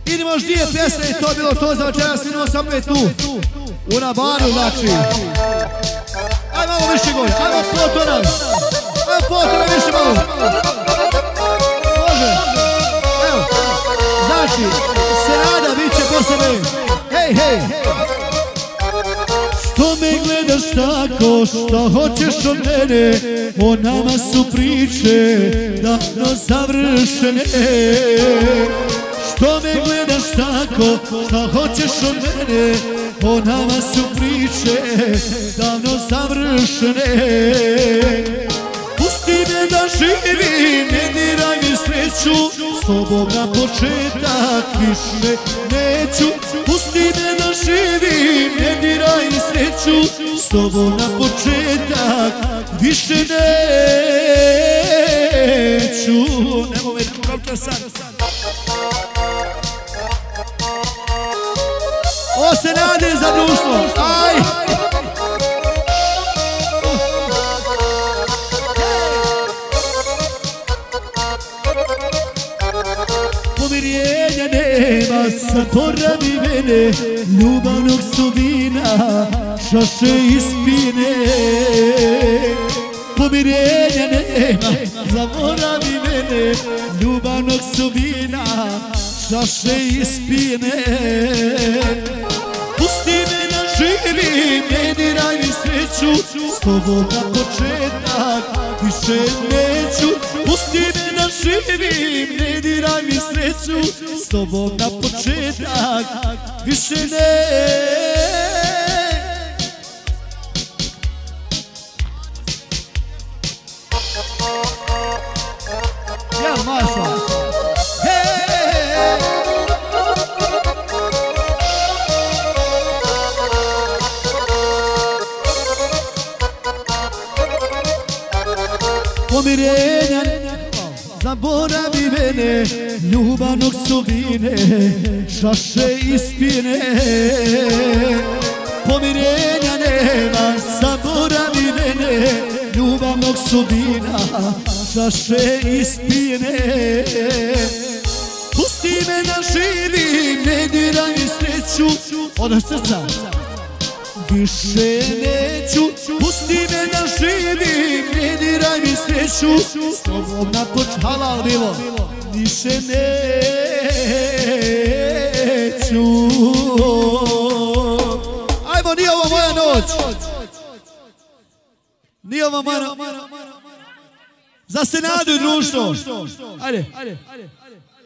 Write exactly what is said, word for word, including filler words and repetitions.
Idemo još dvije pjesme i to bilo to za večeras. Idemo sam opet tu. U Nabanu, znači. Ajmo malo više gore. Ajmo potona. Ajmo potona više malo. Može. Evo. Znači, Senada bit će posebno. Hej, hej. Što me gledaš tako, što hoćeš od mene? O nama su priče davno završene. Što me gledaš tako, što hoćeš od mene? O nama su priče davno završene. Pusti me da živim, ne diraj mi sreću, s tobom na početak više neću. Pusti me da živim, ne diraj mi sreću, s tobom na početak više neću. Nemo me kako sad. O se nade za društvo, aj! Pomirjenja nema, zaboravi mene, ljubavnog su vina, čaše ispine. Pomirjenja nema, zaboravi mene, ljubavnog su vina, čaše ispine. Pusti me da živim, ne diraj mi sreću, s tobom na početak više neću. Pusti me da živim, ne diraj mi sreću, s tobom na početak više neću. Jel Maša? Pomirenja, zaboravi mene, ljubavnog su vine, čaše ispine. Pomirenja nema, zaboravi mene, ljubavnog su vina, čaše ispine. Pusti me da živim, ne diraj mi sreću, od srca više neću. Pusti me da živim, ne diraj mi sreću, s tobom na početak halal bilo, više neću. Ajmo, nije ovo moja noć. Nije ovo moja noć. Za Senadu i društvo. Ajde, ajde, ajde.